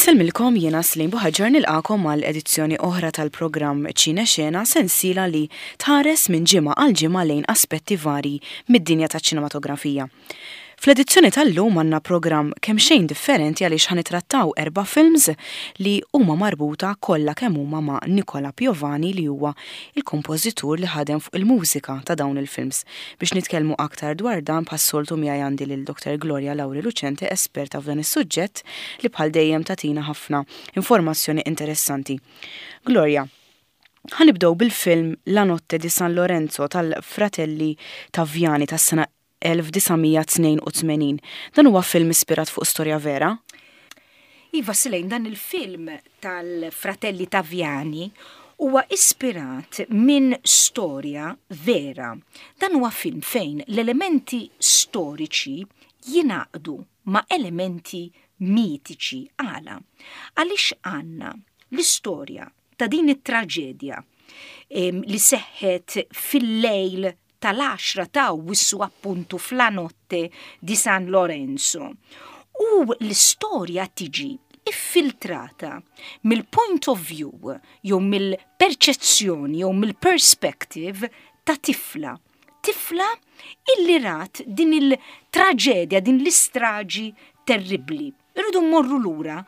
Inselmilkom jiena Slim Buħaġġar nilqakom mal-edizzjoni oħra tal-programm Ċina Xena sensiela li tħares minn ġimgħa għal ġimgħa lejn aspetti vari mid-dinja taċ-ċinematografija. Fl-edizzjoni tal-lum għandna programm kemm xejn differenti għaliex ħanitrattaw 4 films li huma marbuta kollha kemm huma ma' Nicola Piovani li huwa il-kompożitur li ħadem fuq il-mużika ta' dawn il-films. Biex nitkellmu aktar dwar dan passoltu miegħi għandi lil Dr. Gloria Lauri Lucente, esperta f'dan is-suġġett li bħal dejjem tagħtina ħafna informazzjoni interessanti. Gloria, ħanibdew bil-film La notte di San Lorenzo tal-Fratelli Taviani tas-sena 1982. Dan huwa film ispirat fuq storja vera? Iva Silejn, dan il-film tal-Fratelli Taviani huwa ispirat minn storja vera. Dan huwa film fejn l-elementi storiċi jinaqdu ma' elementi mitiċi għala. Għaliex għandna l-istorja ta' din it-traġedja li seħħet fil-lejl tal-10 ta' wissu appuntu fla notte di San Lorenzo. U l-istorja tiġi iffiltrata mill-point of view, jew mill-perċezzjoni, jew mill-perspective ta' tifla. Tifla illi rat din il-traġedja, din l-istraġi terribli. Irridu mmorru lura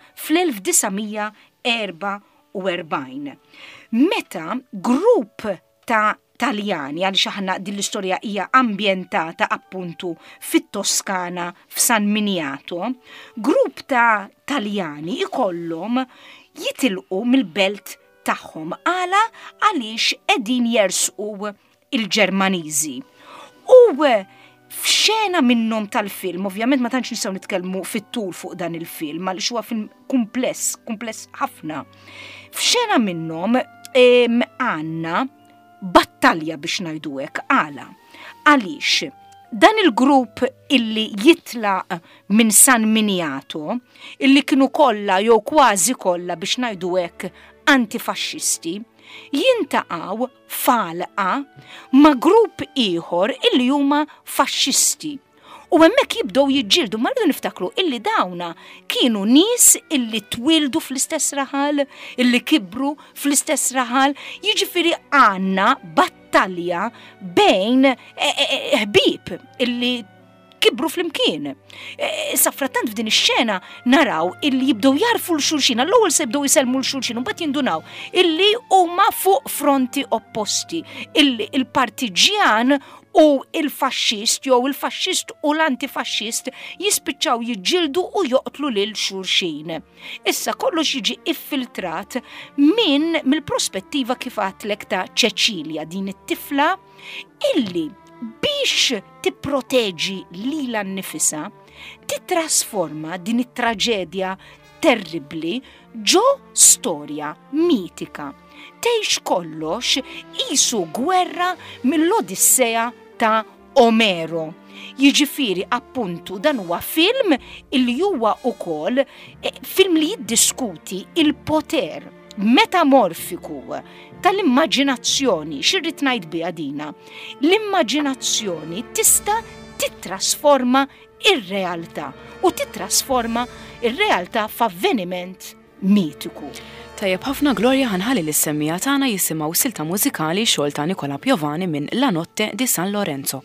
fl-1944. Meta grupp ta' Taljani, għaliex aħna din l-istorja hija ambjentata appuntu fit-Toskana f'San Miniato, grupp ta' Taljani ikollhom jitilqu mill-belt tagħhom għaliex qegħdin jersqu il-Ġermaniżi. U f'xena minnhom tal-film, ovvjament ma tantx nistgħu nitkellmu fit-tul fuq dan il-film għaliex huwa film kumpless ħafna. F'xena minnhom għandna battalja biex ngħidu hekk għaliex dan il-grupp illi jitlaq minn San Miniato, illi kienu kollha jew kważi kollha biex ngħidu hekk antifaxxisti, jintaqgħu falqa ma' grupp ieħor illi huma faxxisti. U hemmhekk jibdew jiġġieldu, ma rridu niftakru illi dawna kienu nies illi twildu fl-istess raħal, illi kibru fl-istess raħal, jiġifieri għandna battalja bejn ħbieb illi kibru fl-imkien. Saffrattant f'din ix-xena naraw illi jibdew jarfu l-xulxin, l-ewwel se jibdew jiselmu l-xulxin u mbagħad jindunaw illi huma fuq fronti opposti, illi il-partiġjan u il-faxxist jew il-faxxist u l-antifaxxist jispiċċaw jiġġieldu u joqtlu lil xulxin. Issa kollox jiġi iffiltrat mill-prospettiva kif għatlek ta' Ċeċilja, din it-tifla illi biex tipproteġi lilha nnifisha titrasforma din it-traġedja terribli ġo storja mitika. Tgħix kollox qisu gwerra mill-Odissea ta' Omero. Jiġifieri appuntu dan huwa film illi huwa wkoll film li jiddiskuti il-poter metamorfiku tal-immaġinazzjoni. X'irrid ngħid biha dina? L-immaġinazzjoni tista' titrasforma ir-realtà u titrasforma ir-realtà f'avveniment mitiku. Tajjeb ħafna Gloria ħanħalli l-semmija tagħna jisimgħu silta mużikali xogħol ta' Nicola Piovani minn La notte di San Lorenzo.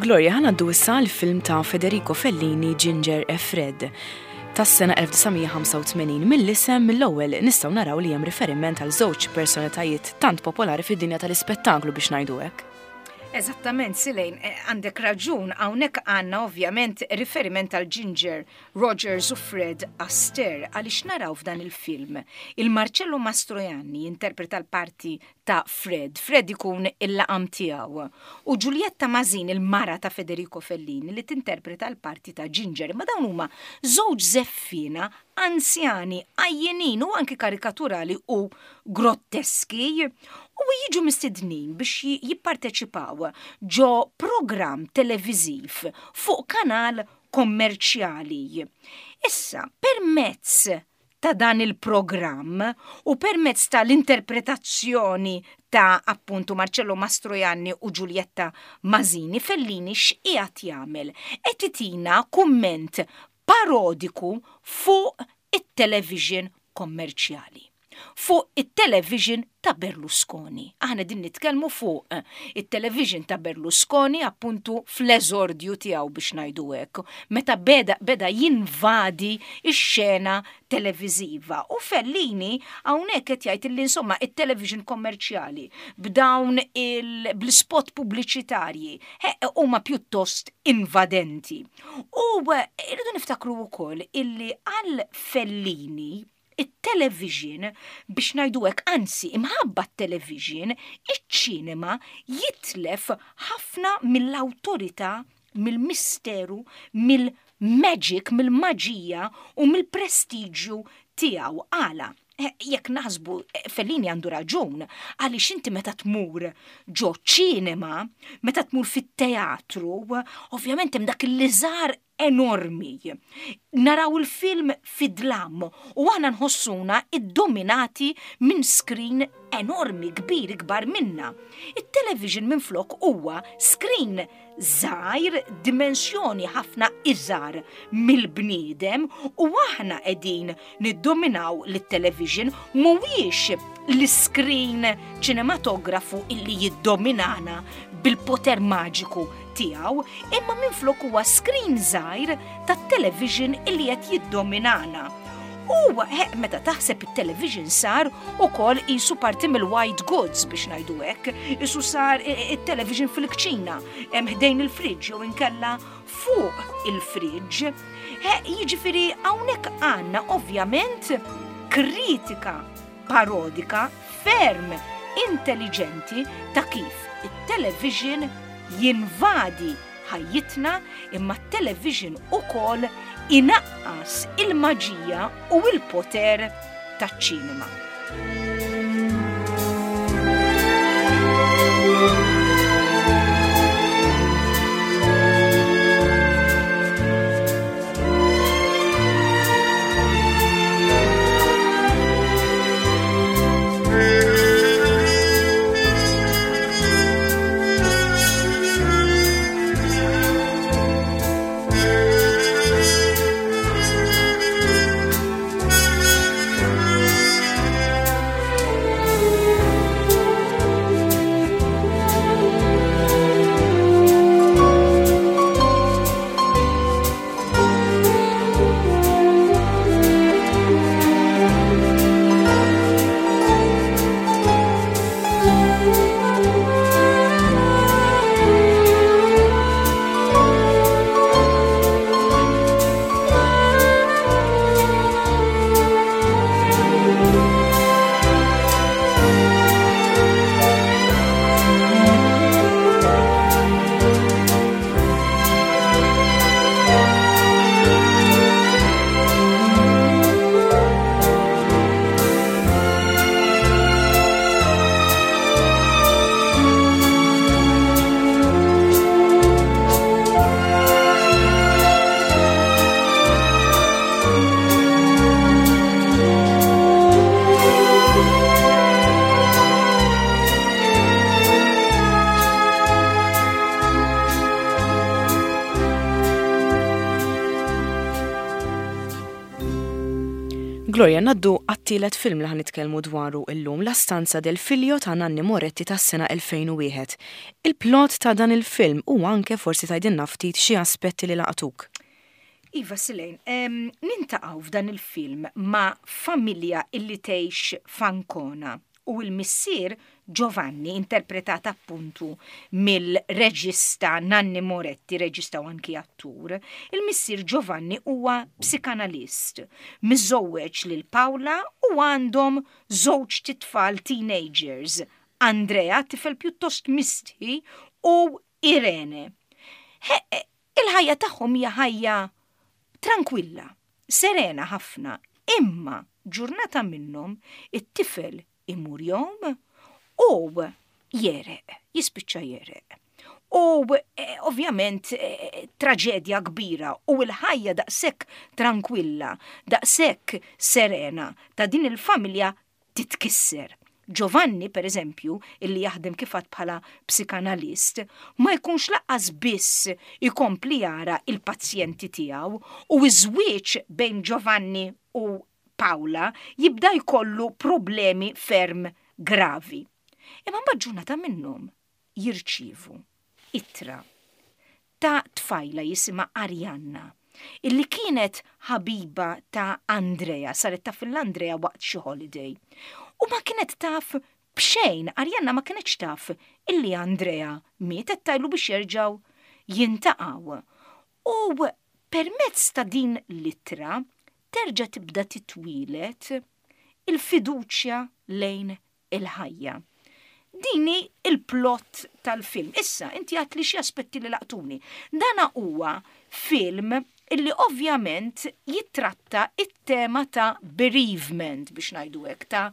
Gloria, ħanaddu issa l-film ta' Federico Fellini Ginger e Fred tas-sena 1985 mill-isem mill-ewwel nistgħu naraw li hemm riferiment għal żewġ personalitajiet tant popolari fid-dinja tal-ispettaklu biex ngħidu hekk. Eżattament, Silejn, għandek raġun, hawnhekk għandna ovvjament riferiment għal Ginger, Rogers u Fred Astaire għaliex naraw f'dan il-film. Il-Marcello Mastroianni interpreta l-parti ta' Fred ikun il-laqam tiegħu. U Giulietta Mazin, il-mara ta' Federico Fellini, li tinterpreta l-parti ta' Ginger. Ma dawn huma żewġ żeffina, anzjani, għajjenin u anki karikaturali u grotteski. U jiġu mistednin biex jipparteċipaw ġo program televiziv fuq kanal kommerċjali. Issa, permezz ta' dan il-programm u permezz ta' l-interpretazzjoni ta' appuntu Marcello Mastroianni u Giulietta Mazini, Fellini x'qiegħed jagħmel qed titina kumment parodiku fuq it-television kommerċjali. Fuq it-television ta' Berlusconi. Aħna din nitkellmu fuq it-television ta' Berlusconi appuntu fl-eżordju tiegħu biex ngħidu hekk, meta beda jinvadi x-xena televiżiva. U Fellini hawnhekk qed jgħid li insomma it-television kommerċjali b'dawn bl-spot pubbliċitarji huma pjuttost invadenti. U irridu niftakru wkoll illi għal Fellini it-television biex ngħiduhekk anzi imħabba t-television iċ-ċinema jitlef ħafna mill-awtorità, mill-misteru, mill-magic, mill-maġija u mill-prestiġju tiegħu għala. Jekk naħsbu Fellini għandu raġun, għaliex inti meta tmur ġo ċinema, meta tmur fit-teatru, ovvjament hemm dak il-liżar enormi. Naraw il-film fid-dlam u għana nħossuna id-dominati minn screen enormi, kbar minna. Il-television minn flok huwa screen żgħir, dimensjoni ħafna iżgħar mill-bniedem u aħna qegħdin niddominaw lit-television mhuwiex l-screen ċinematografu illi jiddominana bil-poter maġiku tiegħu, imma minflok huwa screen żgħir tat-television illi qed jiddominana. U meta taħseb it-television sar ukoll qisu parti mill-white goods biex ngħidu hekk, isu sar it-television fil-kċina, hemm ħdejn il-friġġ jew inkella fuq il-friġġ. Jiġifieri hawnhekk għandna ovvjament kritika parodika ferm intelligenti ta' kif it-television jinvadi ħajjitna imma t-television ukoll inaqqas il-maġija u il-poter taċ-ċinema. Gloria, naddu għattilet film li ħanitkellmu dwaru illum, La stanza del Filio ta' Nanni Moretti tas-sena 2001. Il-plot ta' dan il-film u anke forsi tgħidilna ftit xi aspetti li laqtuk. Iva Silejn, nintaqgħu f'dan il-film ma' familja illi tgħix f'Ancona u l-missier Giovanni, interpretata appuntu mill-reġista Nanni Moretti, reġista u anki attur. Il-missier Giovanni huwa psikanalist, miżżewweġ lil Paula u għandhom żewġ titfal teenagers, Andrea, tifel pjuttost misti, u Irene. Il-ħajja tagħhom hija ħajja tranquilla, serena ħafna, imma ġurnata minnhom it-tifel imur jom u jereq, jispiċċa jereq. U ovvjament traġedja kbira u l-ħajja daqshekk tranquilla, daqshekk serena ta' din il-familja titkisser. Giovanni, per eżempju, illi jaħdem kifat bħala psikanalist, ma jkunx laqqas biss ikompli jara il-pazjenti tiegħu u iż-żwieġ bejn Giovanni u Paula jibda jkollu problemi ferm gravi. Imma ġurnata minnhom jirċievu ittra ta' tfajla jisima Arianna, illi kienet ħabiba ta' Andrea, saret taf l-Andrea waqt xi holiday. U ma kienet taf bxejn, Arianna ma kienetx taf illi Andrea mietet tajlu biex jerġgħu jintaqgħu. U permezz ta' din l-ittra terġa' tibda titwilet il-fiduċja lejn il-ħajja. Dini il-plot tal-film. Issa, inti għatli xi aspetti li laqtuni. Dana huwa film illi ovvjament jittratta it-tema ta' bereavement biex ngħidu hekk, ta'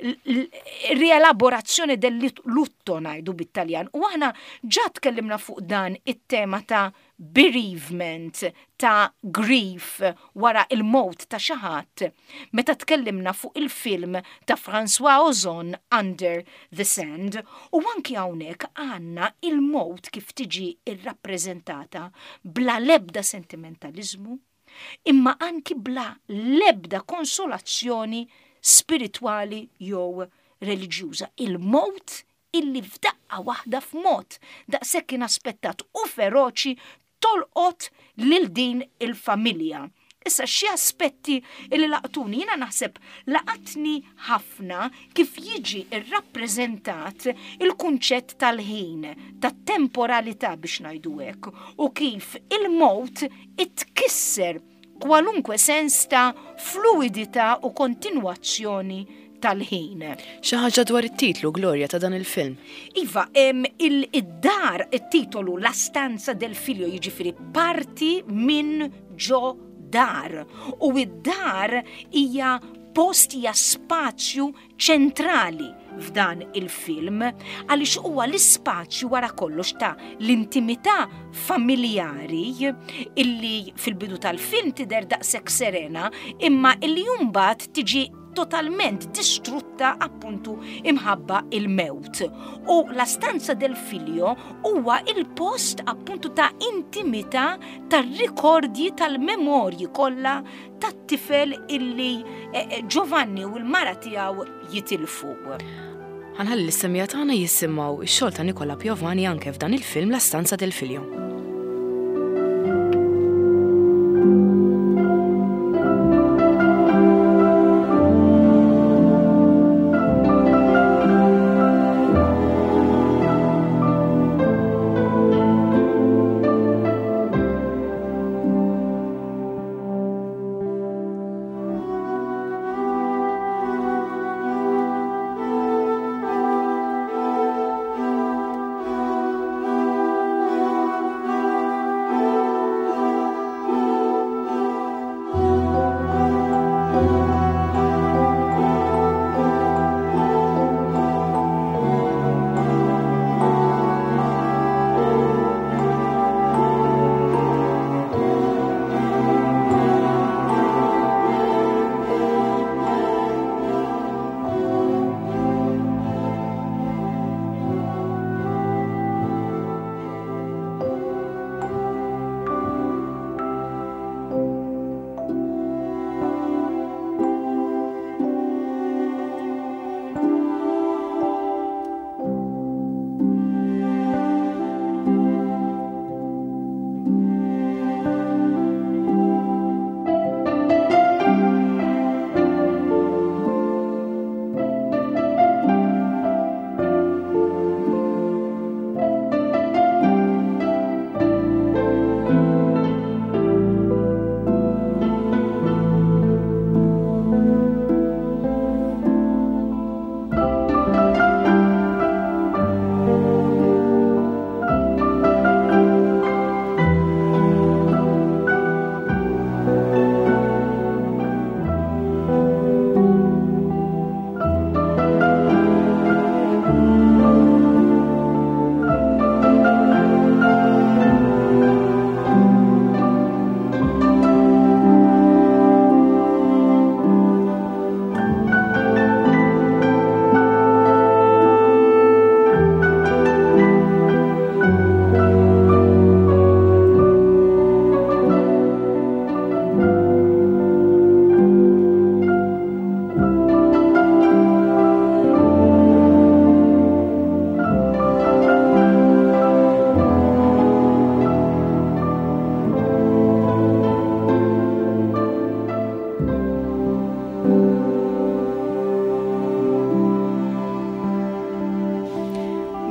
rielaborazzjoni del-lutto ngħidu bit-Taljan. U aħna ġa tkellimna fuq dan it-tema ta' bereavement, ta' grief wara il-mowt ta' xi ħadd. Meta tkellimna fuq il-film ta' François Ozon Under the Sand, u anki hawnhekk għandna il-mowt kif tiġi irrappreżentata bla lebda sentimentalizmu, imma anki bla lebda konsolazzjoni spiritwali jew reliġjuża. Il-mowt illi f'daqqa waħda f'mod daqshekk inaspettat u feroċi tolqot lil din il-familja. Issa xi aspetti li laqtuni, jiena naħseb laqatni ħafna kif jiġi irrappreżentat il-kunċett tal-ħin, tat-temporalità biex ngħidu hekk, u kif il-mowt itkisser kwalunkwe sens ta' fluidità u kontinwazzjoni tal-ħin. Xi ħaġa dwar it-titlu, Gloria, ta' dan il-film. Iva, id-dar, it-titolu La stanza del Filio, jiġifieri parti minn ġo dar. U id-dar hija post, hija spazju ċentrali f'dan il-film għaliex huwa l-ispazju wara kollox ta' l-intimità familjari illi fil-bidu tal-film tidher daqshekk serena, imma illi mbagħad tiġi totalment distrutta appuntu imħabba il-mewt. U La stanza del Filio huwa il-post appuntu ta' intimità tar-rikordi tal-memorji kollha tat-tifel illi Giovanni u l-mara tiegħu jitilfu. Ħanħalli l-istemija tagħna jissimgħu x-xogħol ta' Nicola Piovani anke f'dan il-film La stanza del Filio.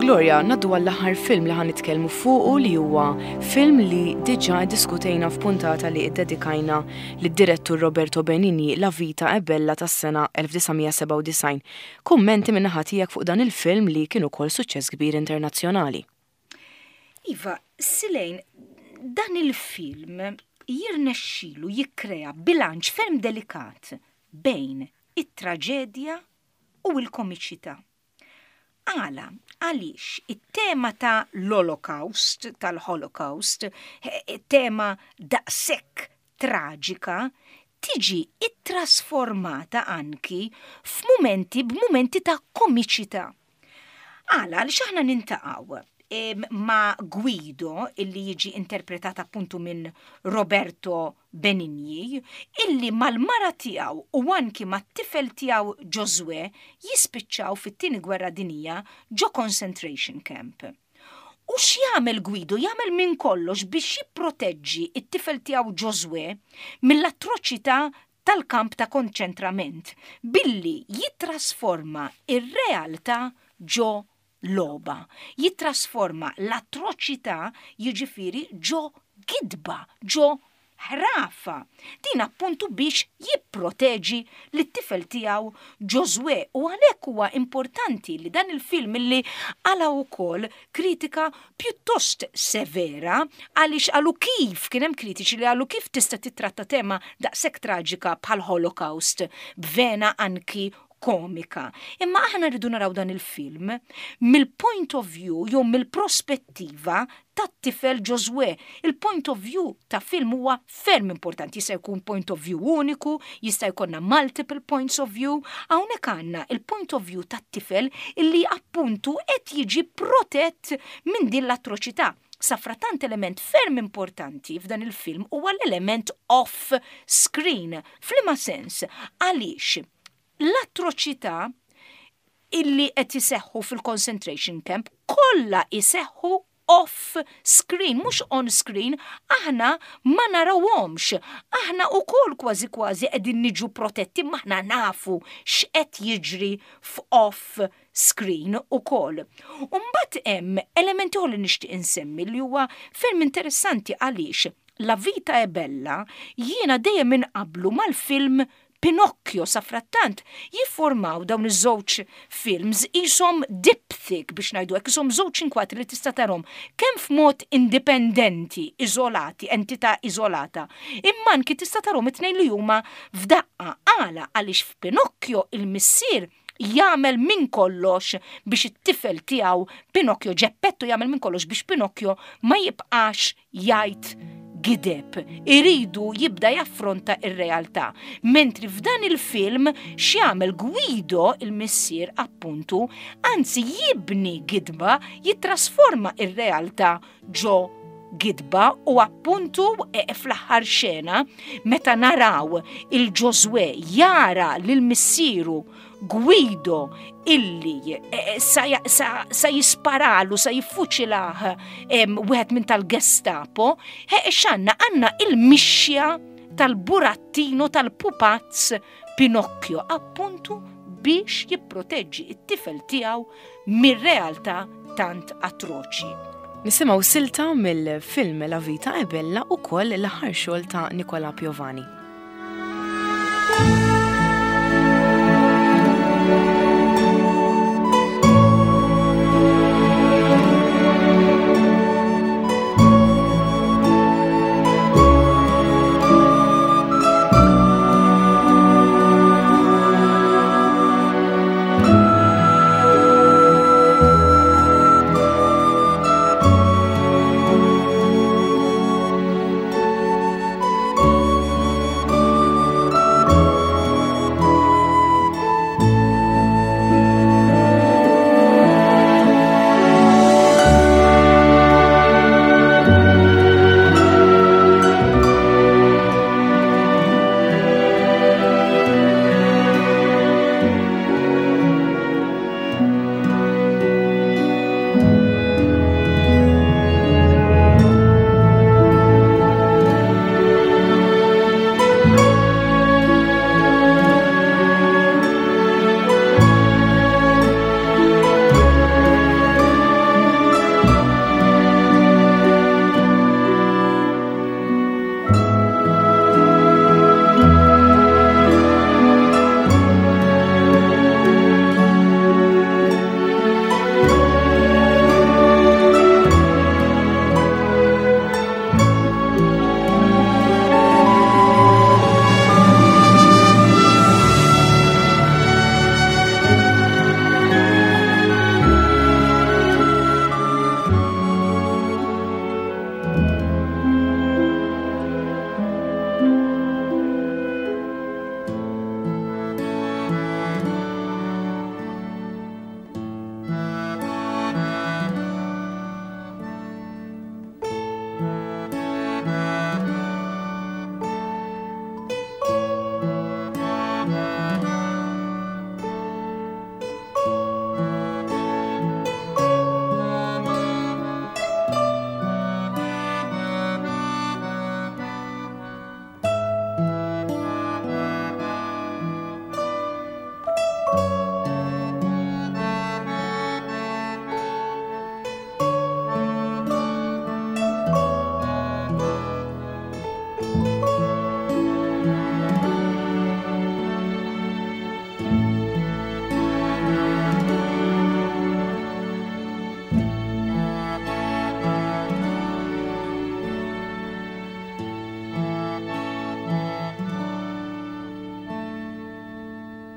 Gloria, naddu għall-aħħar film li ħan nitkellmu fuqu li huwa film li diġà diskutejna f'puntata li iddedikajna lid-direttur Roberto Benigni La vita è bella tas-sena 1997. Kummenti min-naħa tiegħek fuq dan il-film li kien ukoll suċċess kbir internazzjonali. Iva, Silejn, dan il-film jirnexxilu jikkrea bilanċ ferm delikat bejn it-traġedja u l-komiċità. Għaliex it-tema ta' l-Holocaust, tal-Holocaust, tema daqshekk traġika, tiġi ittrasformata anki b'mumenti ta' komiċità. Għaliex aħna nintaqgħu ma' Guido, illi jiġi interpretata appuntu minn Roberto Benigni, illi mal-mara tiegħu u anki mat-tifel tiegħu Josué jispiċċaw fit-tieni gwerra dinija ġo concentration camp. U x'jagħmel Guido? Jagħmel minn kollox biex jipproteġġi it-tifel tiegħu Josué mill-atroċità tal-kamp ta' konċentrament billi jitrasforma ir-realtà ġo loba, jitrasforma l-atroċità jiġifieri ġo gidba, ġo ħrafa. Din appuntu biex jipproteġi l-tifel tiegħu Josué u għalhekk huwa importanti li dan il-film li għala wkoll kritika pjuttost severa għaliex għalu kif kien hemm kritiċi li għalu kif tista' titratta tema daqshekk traġika bħal Holocaust b'vena anki komika. Imma aħna rridu naraw dan il-film mill-point of view jew mill-prospettiva tat-tifel Josué. Il-point of view ta' film huwa ferm importanti, jista' jkun point of view uniku, jista' jkollna multiple points of view. Hawnhekk għandna il-point of view tat-tifel illi appuntu qed jiġi protett minn din l-atroċità. Safratant element ferm importanti f'dan il-film huwa l-element off screen. F'liema sens għaliex l-atroċità illi qed iseħħu fil-concentration camp kollha iseħħu off screen, mhux on screen, aħna ma narawhomx. Aħna wkoll kważi qegħdin niġu protetti ma aħna nafu x'qed jiġri f'off screen ukoll. U mbagħad hemm elementi li nixtieq insemmi li huwa ferm interessanti għaliex La vita è bella jiena dejjem inqablu mal-film Pinocchio safrattant jiffurmaw dawn iż-żewġ films ishom dipthic biex ngħidu hekk ishom żewġ inkwatri li tista' tarhom kemm f'mod indipendenti, iżolati, entità iżolata. Imma anki tista' tarhom it-tnejn li huma f'daqqa għaliex f'Pinocchio il-missier jagħmel minn kollox biex it-tifel tiegħu Pinocchio Geppetto jagħmel minn kollox biex Pinocchio ma jibqax jgħid gideb, iridu jibda jaffronta ir-realtà. Mentri f'dan il-film x'jagħmel Guido il-missier appuntu, anzi jibni gidba, jitrasforma ir-realtà ġo gidba u appuntu fl-aħħar xena meta naraw il-Josué jara lill-missieru Guido illi sa jisparalu, sa jiffuċilaħ wieħed minn tal-Gestapo, xanna għanna il-mixja tal-burattino tal-pupazz Pinocchio, appuntu biex jipproteġġi it-tifel tiegħu mir-realtà tant atroċi. Nisimgħu silta mill-film La vita è bella ukoll l-aħħar xogħol ta' Nicola Piovani.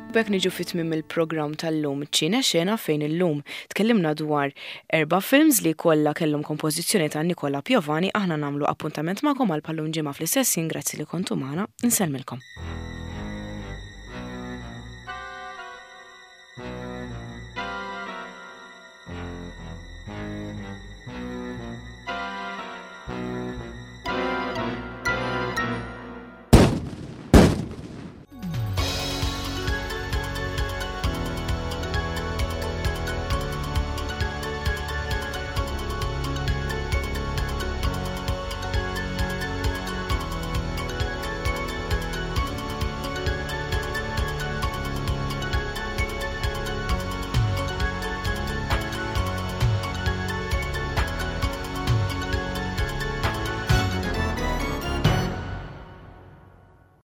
Bek niġu fit-tmiem il-programm tal-lum ċina xena fejn illum tkellimna dwar 4 films li kollha kellhom kompożizzjoni ta' Nicola Piovani aħna nagħmlu appuntament magħkom għal pallum ġimgħa fl-istess grazzi li kontu magħna, insellmilkom.